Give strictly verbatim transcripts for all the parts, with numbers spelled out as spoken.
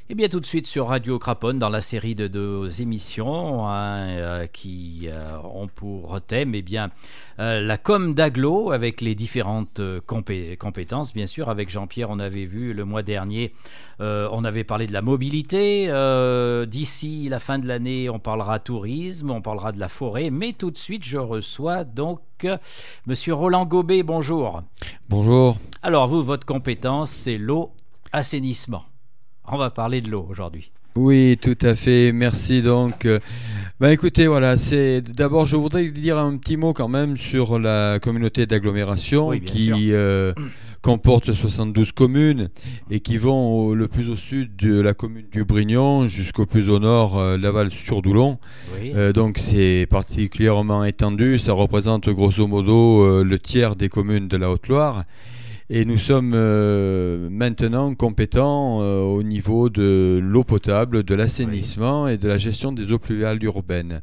Et bien tout de suite sur Radio Craponne dans la série de deux émissions hein, euh, qui euh, ont pour thème eh bien, euh, la com d'agglo avec les différentes euh, compé- compétences. Bien sûr, avec Jean-Pierre, on avait vu le mois dernier, euh, on avait parlé de la mobilité. Euh, d'ici la fin de l'année, on parlera tourisme, on parlera de la forêt. Mais tout de suite, je reçois donc euh, Monsieur Roland Gobet. Bonjour. Bonjour. Alors vous, votre compétence, c'est l'eau, assainissement. On va parler de l'eau aujourd'hui. Oui, tout à fait. Merci donc. Euh, ben écoutez, voilà, c'est d'abord je voudrais dire un petit mot quand même sur la communauté d'agglomération oui, qui euh, comporte soixante-douze communes et qui vont au, le plus au sud de la commune du Brignon jusqu'au plus au nord, euh, Laval-sur-Doulon. Oui. Euh, donc c'est particulièrement étendu. Ça représente grosso modo euh, le tiers des communes de la Haute-Loire. Et nous sommes euh, maintenant compétents euh, au niveau de l'eau potable, de l'assainissement oui. et de la gestion des eaux pluviales urbaines.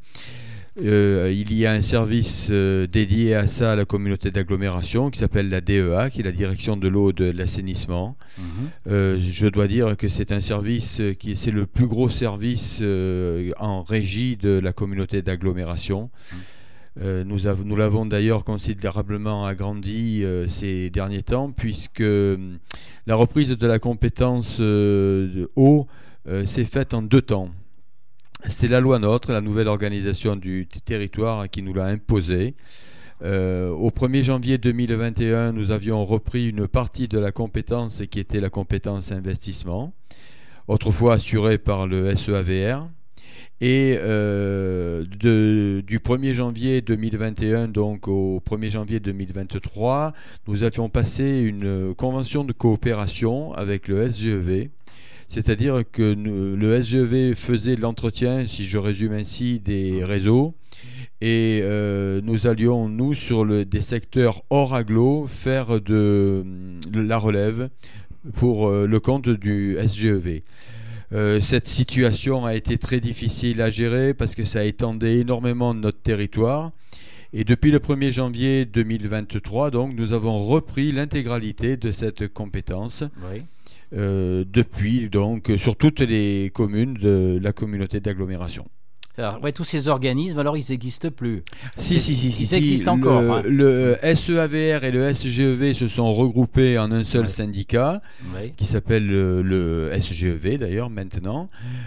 Euh, il y a un service euh, dédié à ça à la communauté d'agglomération qui s'appelle la D E A, qui est la direction de l'eau et de l'assainissement. Mmh. Euh, je dois dire que c'est un service qui c'est le plus gros service euh, en régie de la communauté d'agglomération. Mmh. Euh, nous, av- nous l'avons d'ailleurs considérablement agrandi euh, ces derniers temps puisque euh, la reprise de la compétence euh, de eau euh, s'est faite en deux temps. C'est la loi NOTRe, la nouvelle organisation du t- territoire qui nous l'a imposée. Euh, au premier janvier deux mille vingt et un, nous avions repris une partie de la compétence qui était la compétence investissement, autrefois assurée par le S E A V R. Et euh, de, du premier janvier deux mille vingt et un donc au premier janvier deux mille vingt-trois, nous avions passé une convention de coopération avec le S G E V, c'est-à-dire que nous, le S G E V faisait de l'entretien, si je résume ainsi, des réseaux, et euh, nous allions, nous, sur le, des secteurs hors agglo, faire de, de la relève pour euh, le compte du S G E V. Euh, cette situation a été très difficile à gérer parce que ça étendait énormément notre territoire. Et depuis le premier janvier deux mille vingt-trois, donc, nous avons repris l'intégralité de cette compétence. Oui. Euh, depuis, donc, sur toutes les communes de la communauté d'agglomération. Alors, ouais, tous ces organismes, alors ils n'existent plus. Si, si, si. Ils si, existent si. encore. Le, hein. le S E A V R et le S G E V se sont regroupés en un seul ouais. syndicat ouais. qui s'appelle le, le S G E V d'ailleurs maintenant.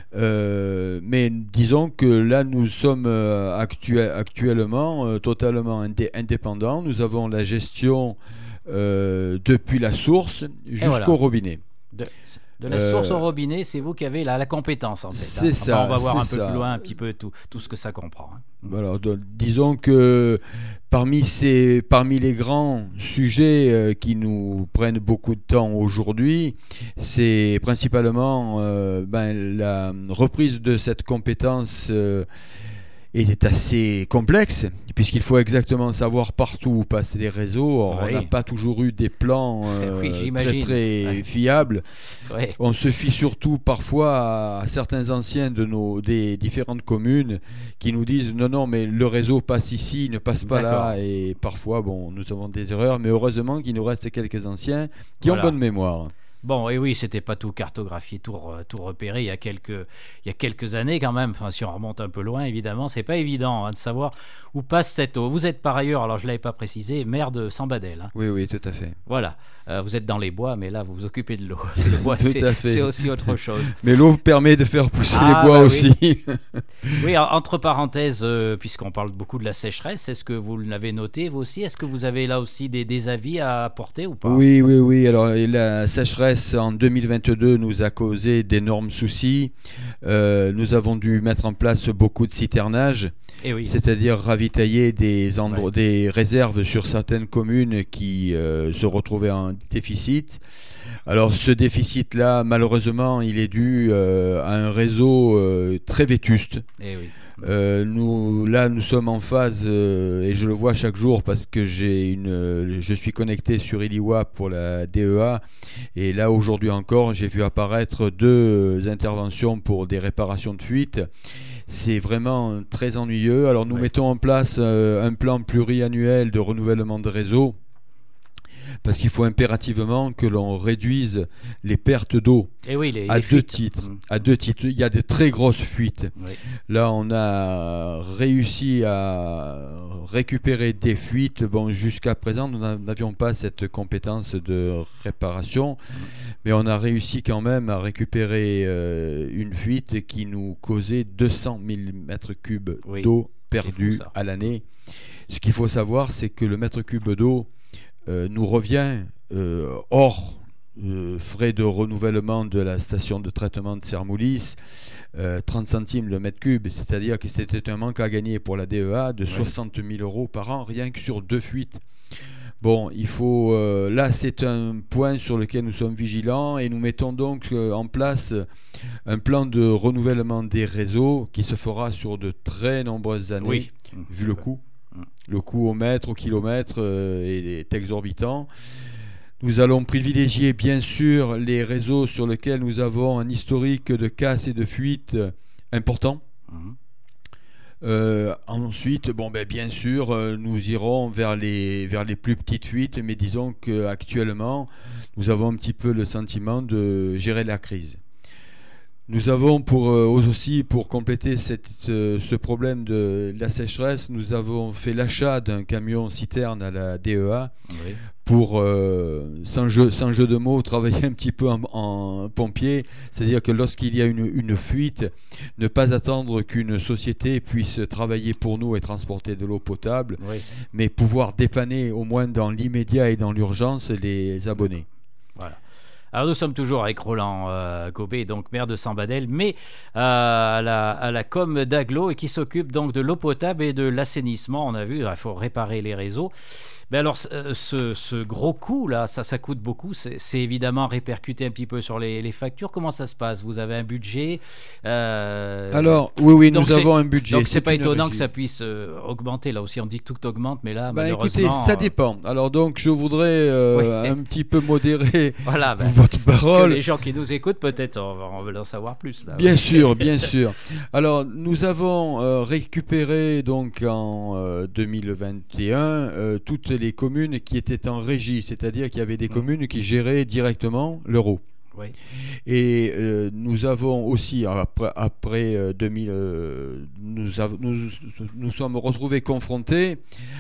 Euh, mais disons que là, nous sommes euh, actuel, actuellement euh, totalement indé- indépendants. Nous avons la gestion euh, depuis la source jusqu'au voilà. robinet. De... De la source euh, au robinet, c'est vous qui avez la, la compétence en fait. C'est hein. ça. Enfin, on va voir un ça. peu plus loin, un petit peu tout, tout ce que ça comprend. Hein. Alors, donc, disons que parmi, ces, parmi les grands sujets euh, qui nous prennent beaucoup de temps aujourd'hui, c'est principalement euh, ben, la reprise de cette compétence euh, est assez complexe, puisqu'il faut exactement savoir partout où passent les réseaux. Or, oui. On n'a pas toujours eu des plans euh, oui, très, très ouais. fiables. Oui. On se fie surtout parfois à certains anciens de nos, des différentes communes qui nous disent « Non, non, mais le réseau passe ici, il ne passe pas D'accord. là. » Et parfois, bon, nous avons des erreurs, mais heureusement qu'il nous reste quelques anciens qui voilà. ont bonne mémoire. Bon, et oui, c'était pas tout cartographié, tout, tout repéré il y a quelques, il y a quelques années quand même. Enfin, si on remonte un peu loin, évidemment, c'est pas évident hein, de savoir où passe cette eau. Vous êtes par ailleurs, alors je l'avais pas précisé, maire de Sambadel. Hein. Oui, oui, tout à fait. Voilà, euh, vous êtes dans les bois, mais là, vous vous occupez de l'eau. Le bois, c'est, c'est aussi autre chose. Mais l'eau permet de faire pousser ah, les bois bah aussi. Oui, oui entre parenthèses, euh, puisqu'on parle beaucoup de la sécheresse, est-ce que vous l'avez noté, vous aussi? Est-ce que vous avez là aussi des, des avis à apporter ou pas? Oui, oui, oui. Alors, la sécheresse en deux mille vingt-deux nous a causé d'énormes soucis. Euh, nous avons dû mettre en place beaucoup de citernages, eh oui. c'est-à-dire ravitailler des, endro- ouais. des réserves sur certaines communes qui euh, se retrouvaient en déficit. Alors ce déficit-là, malheureusement, il est dû euh, à un réseau euh, très vétuste. Eh oui. Euh, nous, là, nous sommes en phase, euh, et je le vois chaque jour parce que j'ai une, euh, je suis connecté sur Iliwa pour la D E A, et là aujourd'hui encore, j'ai vu apparaître deux interventions pour des réparations de fuite. C'est vraiment très ennuyeux. Alors nous ouais. mettons en place euh, un plan pluriannuel de renouvellement de réseau. parce qu'il faut impérativement que l'on réduise les pertes d'eau Et oui, les, à, les deux fuites. titres, Mmh. à deux titres. Il y a de très grosses fuites. Oui. Là, on a réussi à récupérer des fuites. Bon, jusqu'à présent, nous n'avions pas cette compétence de réparation, mmh. mais on a réussi quand même à récupérer euh, une fuite qui nous causait deux cent mille mètres cubes oui. d'eau perdue à l'année. Ce qu'il faut savoir, c'est que le mètre cube d'eau euh, nous revient euh, hors euh, frais de renouvellement de la station de traitement de Sermoulis, euh, trente centimes le mètre cube, c'est-à-dire que c'était un manque à gagner pour la D E A de oui. soixante mille euros par an, rien que sur deux fuites. Bon, il faut, euh, là, c'est un point sur lequel nous sommes vigilants et nous mettons donc euh, en place un plan de renouvellement des réseaux qui se fera sur de très nombreuses années, oui. vu le coût. Le coût au mètre, au kilomètre euh, est exorbitant. Nous allons privilégier bien sûr les réseaux sur lesquels nous avons un historique de casse et de fuite important. Mmh. Euh, ensuite, bon, ben, bien sûr, euh, nous irons vers les, vers les plus petites fuites, mais disons qu'actuellement, nous avons un petit peu le sentiment de gérer la crise. Nous avons pour, euh, aussi, pour compléter cette, euh, ce problème de, de la sécheresse, nous avons fait l'achat d'un camion citerne à la D E A oui. pour, euh, sans, jeu, sans jeu de mots, travailler un petit peu en, en pompier. C'est-à-dire que lorsqu'il y a une, une fuite, ne pas attendre qu'une société puisse travailler pour nous et transporter de l'eau potable, oui. mais pouvoir dépanner au moins dans l'immédiat et dans l'urgence les abonnés. Voilà. Alors nous sommes toujours avec Roland euh, Gobet, donc maire de Sambadel, mais euh, à, la, à la com d'Aglo et qui s'occupe donc de l'eau potable et de l'assainissement. On a vu, il faut réparer les réseaux. Mais alors, ce, ce gros coût, là, ça, ça coûte beaucoup. C'est, c'est évidemment répercuté un petit peu sur les, les factures. Comment ça se passe ? Vous avez un budget euh, Alors, oui, oui, nous avons un budget. Donc, c'est, c'est pas étonnant régie. que ça puisse euh, augmenter. Là aussi, on dit que tout augmente, mais là, bah, malheureusement... Écoutez, ça dépend. Alors, donc, je voudrais euh, ouais. un petit peu modérer voilà, ben, votre parole. Parce que les gens qui nous écoutent, peut-être, on veut en savoir plus. Là, bien ouais. sûr, bien sûr. Alors, nous avons euh, récupéré, donc, en euh, deux mille vingt et un, euh, toutes les communes qui étaient en régie, c'est-à-dire qu'il y avait des communes qui géraient directement l'euro. Oui. Et euh, nous avons aussi, après, après euh, deux mille, euh, nous, av- nous nous sommes retrouvés confrontés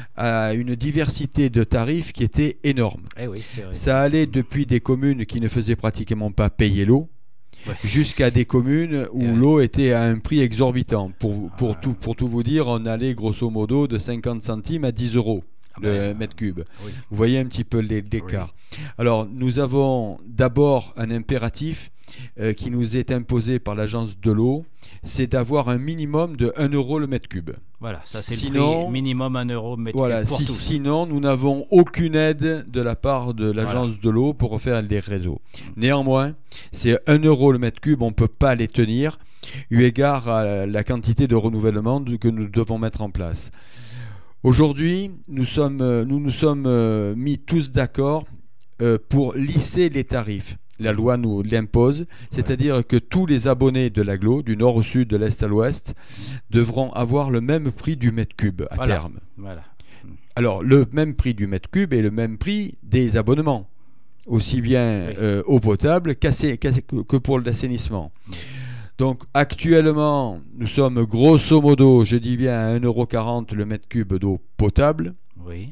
à une diversité de tarifs qui était énorme. Eh oui, c'est vrai. Ça allait depuis des communes qui ne faisaient pratiquement pas payer l'eau, ouais. jusqu'à des communes où ouais. l'eau était à un prix exorbitant. Pour, pour, ah, tout, pour tout vous dire, on allait grosso modo de cinquante centimes à dix euros. Le ben, mètre cube. Oui. Vous voyez un petit peu l'écart. Oui. Alors, nous avons d'abord un impératif euh, qui nous est imposé par l'agence de l'eau, c'est d'avoir un minimum de un euro le mètre cube. Voilà, ça c'est sinon, le prix minimum un euro le mètre voilà, cube pour si, tous. Sinon, nous n'avons aucune aide de la part de l'agence voilà. de l'eau pour refaire les réseaux. Néanmoins, c'est un euro le mètre cube, on ne peut pas les tenir, eu égard à la quantité de renouvellement que nous devons mettre en place. Aujourd'hui, nous sommes, nous nous sommes euh, mis tous d'accord euh, pour lisser les tarifs. La loi nous l'impose, c'est-à-dire ouais. que tous les abonnés de l'Aglo, du nord au sud, de l'est à l'ouest, devront avoir le même prix du mètre cube à voilà. terme. Voilà. Alors, le même prix du mètre cube est le même prix des abonnements, aussi bien oui. euh, eau potable qu'assé, qu'assé, que pour l'assainissement. Oui. Donc actuellement, nous sommes grosso modo, je dis bien à un euro quarante le mètre cube d'eau potable. Oui.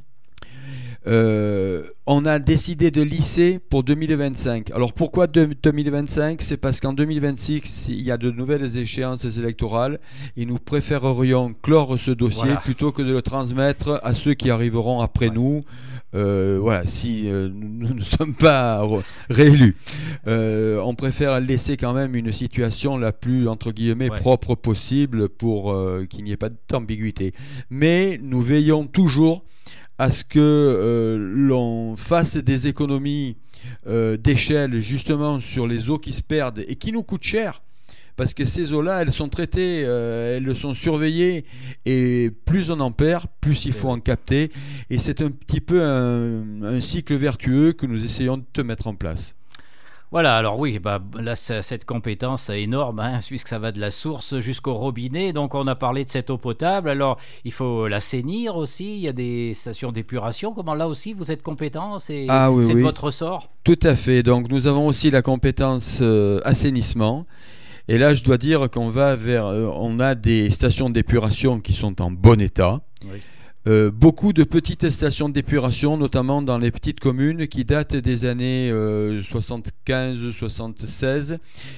Euh, on a décidé de lisser pour deux mille vingt-cinq. Alors pourquoi deux mille vingt-cinq ? C'est parce qu'en deux mille vingt-six, il y a de nouvelles échéances électorales et nous préférerions clore ce dossier voilà. plutôt que de le transmettre à ceux qui arriveront après ouais. nous. Euh, voilà, si euh, nous ne sommes pas réélus, euh, on préfère laisser quand même une situation la plus entre guillemets ouais. propre possible pour euh, qu'il n'y ait pas d'ambiguïté. Mais nous veillons toujours à ce que euh, l'on fasse des économies euh, d'échelle justement sur les eaux qui se perdent et qui nous coûtent cher. Parce que ces eaux-là, elles sont traitées, euh, elles sont surveillées, et plus on en perd, plus il faut en capter. Et c'est un petit peu un, un cycle vertueux que nous essayons de mettre en place. Voilà, alors oui, bah, là, ça- cette compétence est énorme, hein, puisque ça va de la source jusqu'au robinet. Donc, on a parlé de cette eau potable. Alors, il faut l'assainir aussi. Il y a des stations d'épuration. Comment là aussi, vous êtes compétent? C'est, Ah oui, c'est de oui, votre ressort? tout à fait. Donc nous avons aussi la compétence euh, assainissement. Et là, je dois dire qu'on va vers, euh, on a des stations d'épuration qui sont en bon état. Oui. Euh, beaucoup de petites stations d'épuration, notamment dans les petites communes qui datent des années euh, soixante-quinze soixante-seize,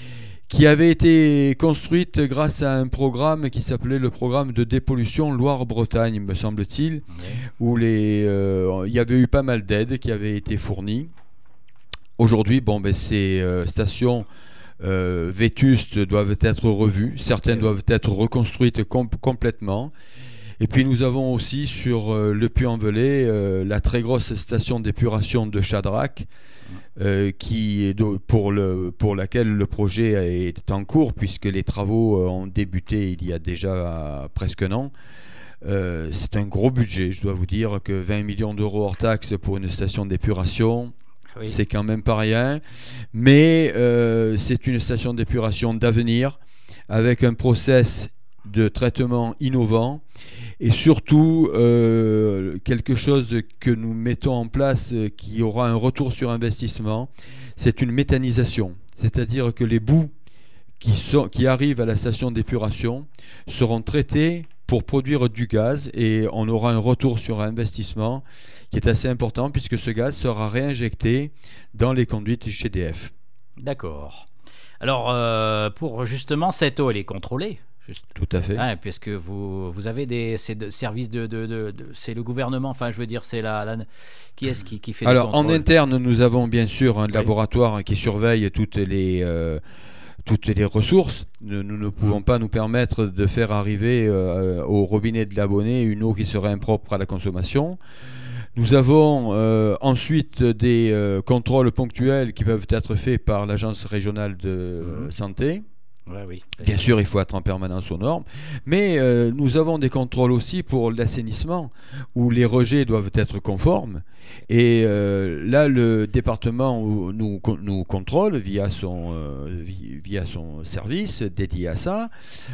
qui avaient été construites grâce à un programme qui s'appelait le programme de dépollution Loire-Bretagne, me semble-t-il, Oui. où les, euh, il y avait eu pas mal d'aides qui avaient été fournies. Aujourd'hui, bon, ben, ces euh, stations euh, vétustes doivent être revues, certaines Oui. doivent être reconstruites com- complètement. Et puis nous avons aussi sur euh, le Puy-en-Velay euh, la très grosse station d'épuration de Chadrac, euh, qui est do- pour, le, pour laquelle le projet est en cours, puisque les travaux euh, ont débuté il y a déjà euh, presque un an. Euh, c'est un gros budget, je dois vous dire que vingt millions d'euros hors taxes pour une station d'épuration, Oui. c'est quand même pas rien. Mais euh, c'est une station d'épuration d'avenir, avec un process de traitement innovant et surtout euh, quelque chose que nous mettons en place euh, qui aura un retour sur investissement, c'est une méthanisation. C'est-à-dire que les boues qui, sont, qui arrivent à la station d'épuration seront traités pour produire du gaz et on aura un retour sur investissement qui est assez important puisque ce gaz sera réinjecté dans les conduites du G D F. D'accord. Alors, euh, pour justement, cette eau, elle est contrôlée. Juste. Tout à fait. Ah, puisque vous, vous avez des c'est de, services de, de, de, de- c'est le gouvernement, enfin je veux dire c'est la, la- qui est-ce qui, qui fait Alors les contrôles? en interne, nous avons bien sûr un Oui. laboratoire qui surveille toutes les, euh, toutes les ressources. Nous, nous ne pouvons pas nous permettre de faire arriver euh, au robinet de l'abonné une eau qui serait impropre à la consommation. Nous avons euh, ensuite des euh, contrôles ponctuels qui peuvent être faits par l'agence régionale de Mhm. santé. Ouais, oui. Bien sûr, il faut être en permanence aux normes, mais euh, nous avons des contrôles aussi pour l'assainissement, où les rejets doivent être conformes. Et euh, là, le département nous, nous contrôle via son, euh, via son service dédié à ça.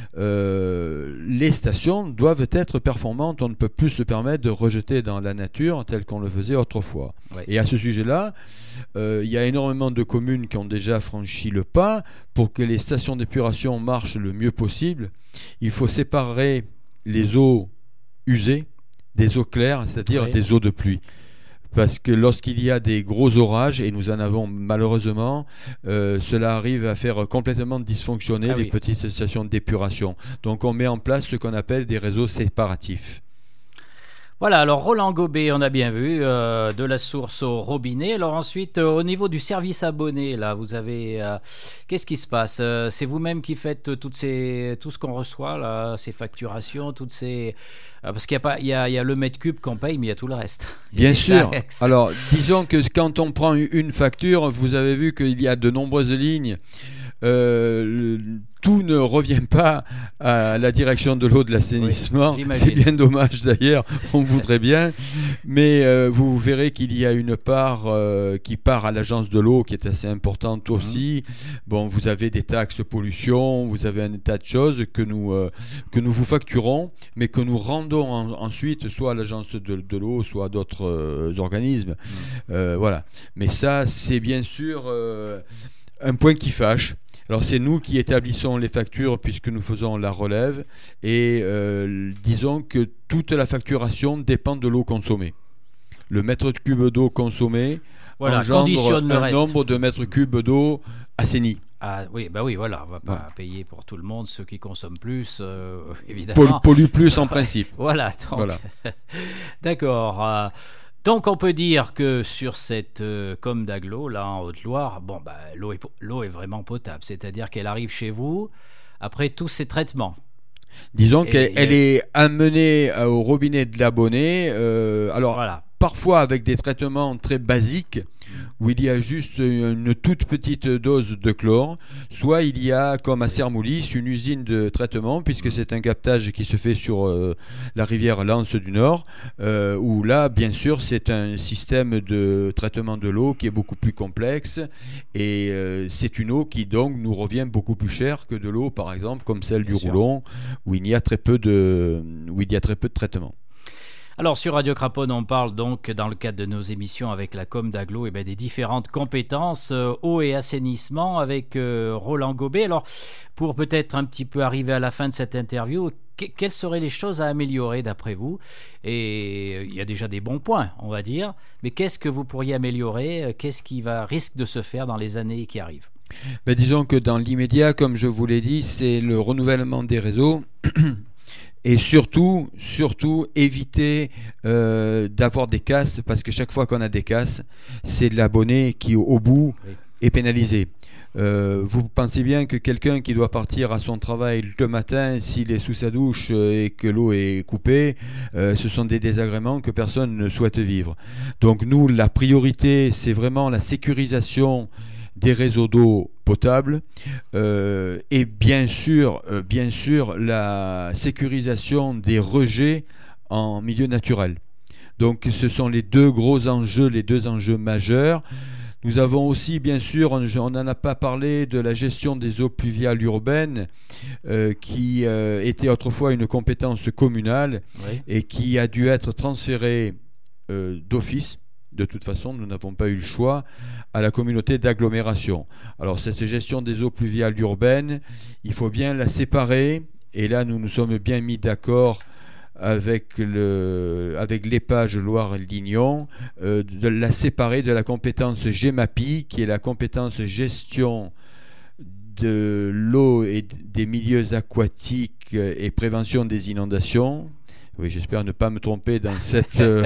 Euh, les stations doivent être performantes. On ne peut plus se permettre de rejeter dans la nature tel qu'on le faisait autrefois. Ouais. Et à ce sujet-là, euh, il y a énormément de communes qui ont déjà franchi le pas. Pour que les stations d'épuration marchent le mieux possible, il faut séparer les eaux usées des eaux claires, c'est-à-dire Ouais. des eaux de pluie. Parce que lorsqu'il y a des gros orages, et nous en avons malheureusement, euh, cela arrive à faire complètement dysfonctionner Ah les oui. petites stations d'épuration. Donc on met en place ce qu'on appelle des réseaux séparatifs. Voilà, alors Roland Gobet, on a bien vu, euh, de la source au robinet. Alors ensuite, euh, au niveau du service abonné, là, vous avez... euh, qu'est-ce qui se passe? Euh, C'est vous-même qui faites toutes ces, tout ce qu'on reçoit, là, ces facturations, toutes ces... euh, parce qu'il y a, pas, il y, a, il y a le mètre cube qu'on paye, mais il y a tout le reste. Il y a Bien les sûr. taxes. Alors, disons que quand on prend une facture, vous avez vu qu'il y a de nombreuses lignes. Euh, le- tout ne revient pas à la direction de l'eau de l'assainissement. Oui, j'imagine. C'est bien dommage d'ailleurs, on voudrait bien. Mais euh, vous verrez qu'il y a une part euh, qui part à l'agence de l'eau qui est assez importante aussi. Bon, vous avez des taxes pollution, vous avez un tas de choses que nous, euh, que nous vous facturons, mais que nous rendons en- ensuite soit à l'agence de, de l'eau, soit à d'autres euh, organismes. Euh, voilà. Mais ça, c'est bien sûr euh, un point qui fâche. Alors c'est nous qui établissons les factures puisque nous faisons la relève et euh, disons que toute la facturation dépend de l'eau consommée. Le mètre cube d'eau consommé Voilà, engendre conditionne le un reste. nombre de mètres cubes d'eau assainis. Ah oui, bah oui, voilà, on va pas Voilà. payer pour tout le monde, ceux qui consomment plus, euh, Poll- évidemment. Pollue plus en principe. Voilà, donc, Voilà. d'accord. euh, donc on peut dire que sur cette euh, com d'Aglo, là en Haute-Loire, bon, bah, l'eau est, po- l'eau est vraiment potable, c'est-à-dire qu'elle arrive chez vous après tous ces traitements. Disons Et qu'elle il y a- elle est amenée euh, au robinet de l'abonné. euh, alors Voilà. parfois avec des traitements très basiques, où il y a juste une toute petite dose de chlore, soit il y a, comme à Sermoulis, une usine de traitement, puisque c'est un captage qui se fait sur euh, la rivière Lance du Nord, euh, où là, bien sûr, c'est un système de traitement de l'eau qui est beaucoup plus complexe, et euh, c'est une eau qui donc nous revient beaucoup plus cher que de l'eau, par exemple, comme celle bien du sûr. Roulon, où il y a très peu de, où il y a très peu de traitement. Alors sur Radio Craponne, on parle donc dans le cadre de nos émissions avec la com d'Aglo eh bien, des différentes compétences euh, eau et assainissement avec euh, Roland Gobet. Alors pour peut-être un petit peu arriver à la fin de cette interview, que, quelles seraient les choses à améliorer d'après vous? Et euh, il y a déjà des bons points, on va dire, mais qu'est-ce que vous pourriez améliorer? Qu'est-ce qui va risque de se faire dans les années qui arrivent? Ben, disons que dans l'immédiat, comme je vous l'ai dit, c'est le renouvellement des réseaux. Et surtout, surtout éviter euh, d'avoir des casses, parce que chaque fois qu'on a des casses, c'est l'abonné qui, au bout, oui. est pénalisé. Euh, vous pensez bien que quelqu'un qui doit partir à son travail le matin, s'il est sous sa douche et que l'eau est coupée, euh, ce sont des désagréments que personne ne souhaite vivre. Donc nous, la priorité, c'est vraiment la sécurisation des réseaux d'eau potable euh, et bien sûr, euh, bien sûr la sécurisation des rejets en milieu naturel. Donc ce sont les deux gros enjeux, les deux enjeux majeurs. Nous avons aussi, bien sûr, on n'en a pas parlé, de la gestion des eaux pluviales urbaines euh, qui euh, était autrefois une compétence communale oui. et qui a dû être transférée euh, d'office. De toute façon, nous n'avons pas eu le choix à la communauté d'agglomération. Alors, cette gestion des eaux pluviales urbaines, il faut bien la séparer. Et là, nous nous sommes bien mis d'accord avec, le, avec l'épage Loire-Lignon, euh, de la séparer de la compétence GEMAPI, qui est la compétence gestion de l'eau et des milieux aquatiques et prévention des inondations. Oui, j'espère ne pas me tromper dans cette... Euh,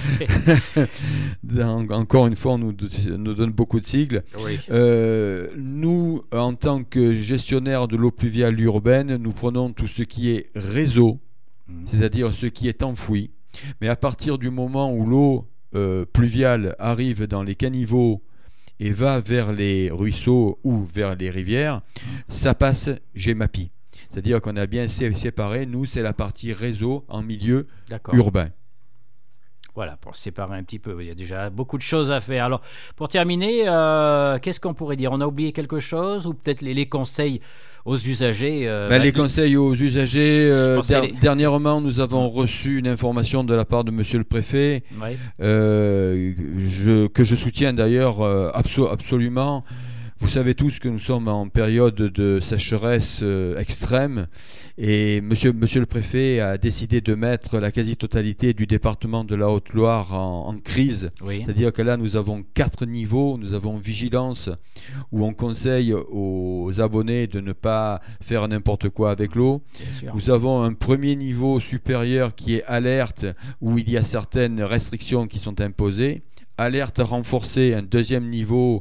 dans, encore une fois, on nous, nous donne beaucoup de sigles. Oui. Euh, nous, en tant que gestionnaire de l'eau pluviale urbaine, nous prenons tout ce qui est réseau, mmh. c'est-à-dire ce qui est enfoui. Mais à partir du moment où l'eau euh, pluviale arrive dans les caniveaux et va vers les ruisseaux ou vers les rivières, ça passe GEMAPI. C'est-à-dire qu'on a bien séparé, nous, c'est la partie réseau en milieu D'accord. urbain. Voilà, pour séparer un petit peu, il y a déjà beaucoup de choses à faire. Alors, pour terminer, euh, qu'est-ce qu'on pourrait dire? On a oublié quelque chose? Ou peut-être les, les conseils aux usagers euh, ben, bah, Les de... conseils aux usagers, euh, der- les... dernièrement, nous avons reçu une information de la part de monsieur le préfet, oui. euh, je, que je soutiens d'ailleurs euh, abso- absolument. Vous savez tous que nous sommes en période de sécheresse euh, extrême et monsieur, monsieur le préfet a décidé de mettre la quasi-totalité du département de la Haute-Loire en, en crise. Oui. C'est-à-dire que là, nous avons quatre niveaux. Nous avons vigilance où on conseille aux abonnés de ne pas faire n'importe quoi avec l'eau. Nous avons un premier niveau supérieur qui est alerte où il y a certaines restrictions qui sont imposées. Alerte renforcée, un deuxième niveau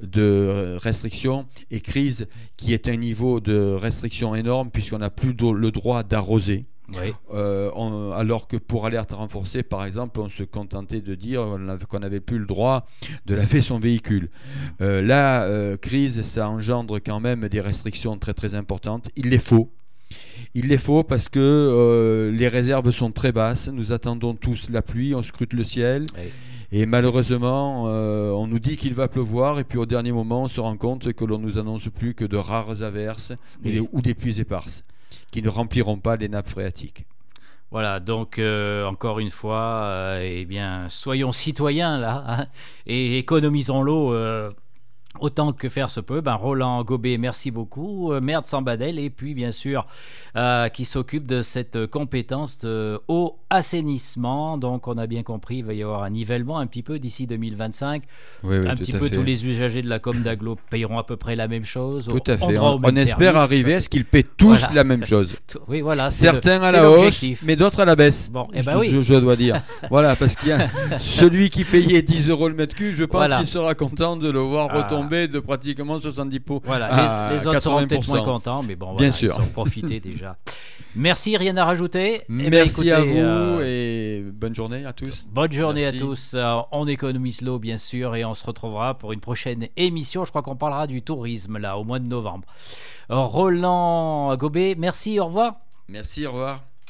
de restriction, et crise qui est un niveau de restriction énorme puisqu'on n'a plus le droit d'arroser. Oui. Euh, on, alors que pour alerte renforcée, par exemple, on se contentait de dire qu'on n'avait plus le droit de laver son véhicule. Euh, là, euh, crise, ça engendre quand même des restrictions très très importantes. Il les faut. Il les faut parce que euh, les réserves sont très basses. Nous attendons tous la pluie, on scrute le ciel. Oui. Et malheureusement, euh, on nous dit qu'il va pleuvoir et puis au dernier moment, on se rend compte que l'on nous annonce plus que de rares averses oui. ou des pluies éparses qui ne rempliront pas les nappes phréatiques. Voilà, donc euh, encore une fois, euh, eh bien, soyons citoyens là hein, et économisons l'eau. Euh Autant que faire se peut. Ben, Roland Gobet, merci beaucoup. Euh, maire de Sambadel, et puis bien sûr, euh, qui s'occupe de cette compétence de eau assainissement. Donc, on a bien compris, il va y avoir un nivellement un petit peu d'ici deux mille vingt-cinq. Oui, oui, un petit peu fait. Tous les usagers de la com d'Aglo payeront à peu près la même chose. Tout à fait. On, on, on espère service, arriver à ce qu'ils paient tous voilà. la même chose. Oui, voilà. Certains le, à la l'objectif. hausse, mais d'autres à la baisse. Bon, eh ben je, oui. je, je dois dire. Voilà, parce qu'il y a celui qui payait dix euros le mètre cube, je pense voilà. qu'il sera content de le voir ah. retomber de pratiquement soixante-dix pour cent. Voilà, les, les autres seront peut-être moins contents, mais bon, voilà, bien sûr. Ils ont profité déjà. Merci, rien à rajouter. Merci eh bien, écoutez, à vous euh... et et bonne journée à tous. Bonne journée Merci. à tous. Euh, on économise l'eau, bien sûr, et on se retrouvera pour une prochaine émission. Je crois qu'on parlera du tourisme, là, au mois de novembre. Roland Gobet, merci, au revoir. Merci, au revoir.